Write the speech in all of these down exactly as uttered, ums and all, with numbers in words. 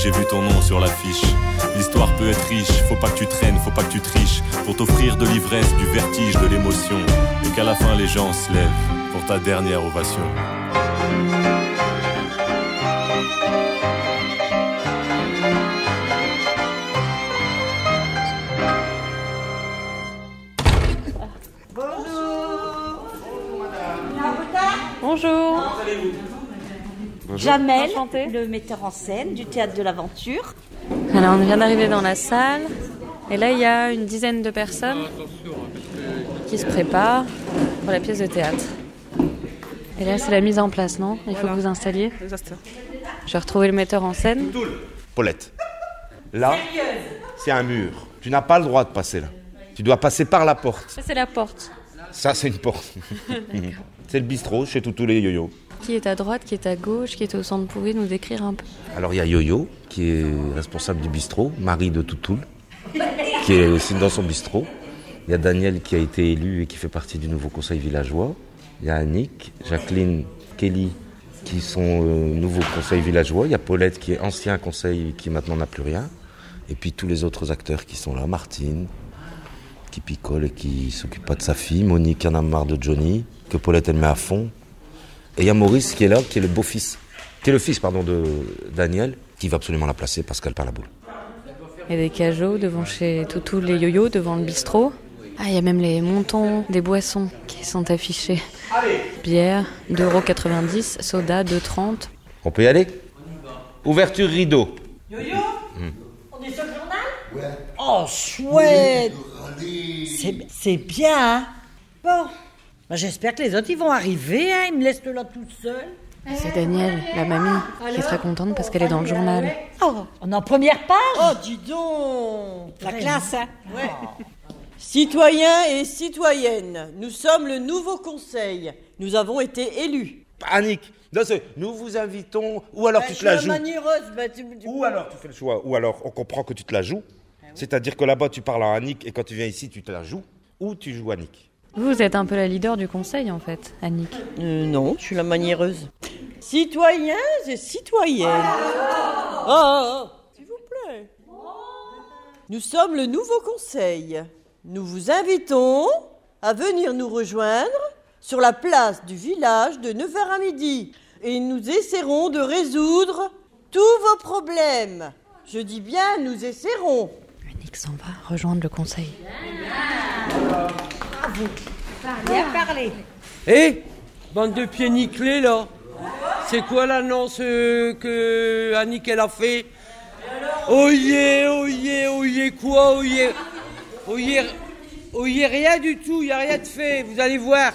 j'ai vu ton nom sur l'affiche. L'histoire peut être riche, faut pas que tu traînes, faut pas que tu triches, pour t'offrir de l'ivresse, du vertige, de l'émotion, et qu'à la fin les gens se lèvent pour ta dernière ovation. Bonjour. Bonjour. Jamel, le metteur en scène du Théâtre de l'Aventure. Alors on vient d'arriver dans la salle et là il y a une dizaine de personnes qui se préparent pour la pièce de théâtre. Et là c'est la mise en place, non ? Il faut voilà. que vous installiez. Je vais retrouver le metteur en scène. Paulette, là c'est un mur. Tu n'as pas le droit de passer là. Tu dois passer par la porte. Ça c'est la porte. Ça c'est une porte. C'est le bistrot chez Toutou les Yo-Yo. Qui est à droite, qui est à gauche, qui est au centre, vous pouvez nous décrire un peu ? Alors il y a Yo-Yo qui est responsable du bistrot, mari de Toutou, qui est aussi dans son bistrot. Il y a Daniel qui a été élu et qui fait partie du nouveau conseil villageois. Il y a Annick, Jacqueline, Kelly qui sont euh, nouveaux conseils villageois. Il y a Paulette qui est ancien conseil qui maintenant n'a plus rien. Et puis tous les autres acteurs qui sont là, Martine qui picole et qui s'occupe pas de sa fille, Monique qui en a marre de Johnny, que Paulette elle met à fond. Et il y a Maurice qui est là, qui est le beau-fils, qui est le fils pardon, de Daniel, qui va absolument la placer parce qu'elle perd la boule. Il y a des cajots devant chez Toutou les Yo-Yo, devant le bistrot. Ah, il y a même les montants des boissons qui sont affichés. Allez. Bière, deux euros quatre-vingt-dix, soda, deux euros trente. On peut y aller ? Ouverture rideau. Yo-Yo, mmh. On est sur le journal ? Ouais. Oh, chouette. C'est, c'est bien, hein ? Bon, ben, j'espère que les autres, ils vont arriver, hein ? Ils me laissent là toute seule. C'est Daniel, la mamie, qui est très contente parce qu'elle est dans le journal. Oh, on est en première page ? Oh, dis donc. La classe, hein ? Ouais. Citoyens et citoyennes, nous sommes le nouveau conseil. Nous avons été élus. Annick, nous vous invitons, ou alors bah, tu te la joues. Maniereuse, bah, tu, tu... Ou alors tu fais le choix, ou alors on comprend que tu te la joues. Ah oui. C'est-à-dire que là-bas tu parles à Annick et quand tu viens ici tu te la joues, ou tu joues Annick. Vous êtes un peu la leader du conseil en fait, Annick. Euh, non, je suis la maniereuse. Citoyens et citoyennes. Oh, oh, oh. S'il vous plaît. Nous sommes le nouveau conseil. Nous vous invitons à venir nous rejoindre sur la place du village de neuf heures à midi. Et nous essaierons de résoudre tous vos problèmes. Je dis bien, nous essaierons. Annick s'en va rejoindre le conseil. Bravo. Bien parlé. Eh, bande de pieds nickelés là. C'est quoi l'annonce euh, que Annick elle a fait ? Oyez, oyez, oyez quoi, oyez, oyez, oyez rien du tout, il n'y a rien de fait, vous allez voir.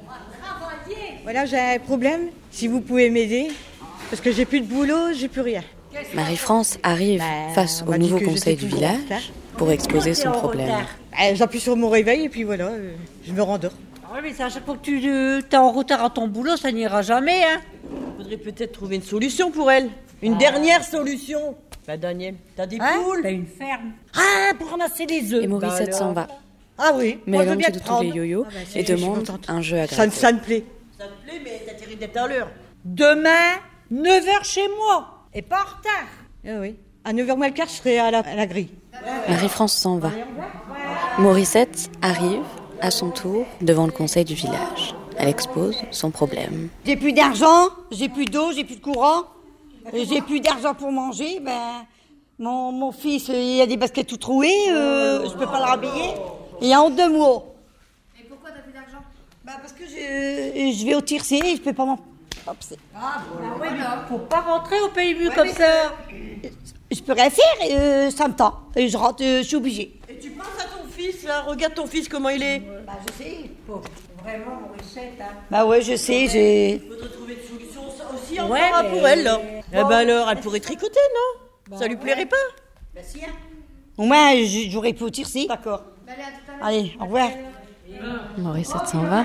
Voilà, j'ai un problème, si vous pouvez m'aider, parce que j'ai plus de boulot, j'ai plus rien. Marie-France arrive bah, face au nouveau conseil du village pour exposer son problème. Bah, j'appuie sur mon réveil et puis voilà, euh, je me rendors. Oui, mais à chaque fois que tu euh, es en retard à ton boulot, ça n'ira jamais, hein. Il faudrait peut-être trouver une solution pour elle. Une ah. dernière solution. Bah Daniel, t'as des hein poules ? T'as une ferme. Ah, pour ramasser les œufs. Et Mauricette bah, s'en va. Ah oui, mais elle entre tous les yo-yo ah bah, et demande un jeu à gratter. Ça, ça me plaît. Ça te plaît, mais t'as tiré d'être à l'heure. Demain, neuf heures chez moi. Et pas en retard. Ah oui. À neuf heures moins le quart, je serai à la, à la grille. Marie-France s'en va. Mauricette arrive à son tour devant le conseil du village. Elle expose son problème. J'ai plus d'argent, j'ai plus d'eau, j'ai plus de courant, j'ai plus d'argent pour manger. Ben, mon, mon fils, il a des baskets tout trouées, euh, je peux pas le rhabiller. Et en deux mois. Et pourquoi t'as plus d'argent ? Bah parce que je, je vais au tiercé et je peux pas m'en... Hop, c'est... Ah, voilà. Ah ouais, là, faut pas rentrer au pays mu ouais, comme ça. Je, je peux rien faire, euh, ça me tend. Et je rentre, euh, je suis obligée. Et tu penses à ton fils, là ? Regarde ton fils, comment il est. Bah je sais. Faut vraiment Mauricette, hein. Bah ouais, je sais, j'ai... Il faudrait trouver une solution aussi encore ouais, mais... pour elle, là. Bon. Eh ben alors, elle pourrait tricoter, non ? bah, Ça lui ouais. plairait pas ? Bah si, hein. Au moins, j'aurais pu au tiercé. D'accord. Allez, Allez, au revoir. Mauricette s'en va.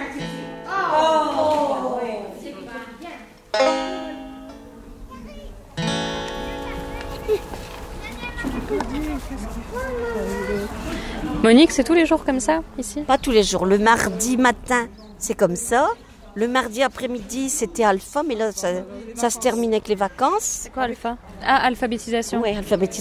Oh, c'est pas bien. Monique, c'est tous les jours comme ça, ici ? Pas tous les jours. Le mardi matin, c'est comme ça. Le mardi après-midi, c'était Alpha, mais là, ça, ça se termine avec les vacances. C'est quoi Alpha? Ah, alphabétisation. Oui, alphabétisation.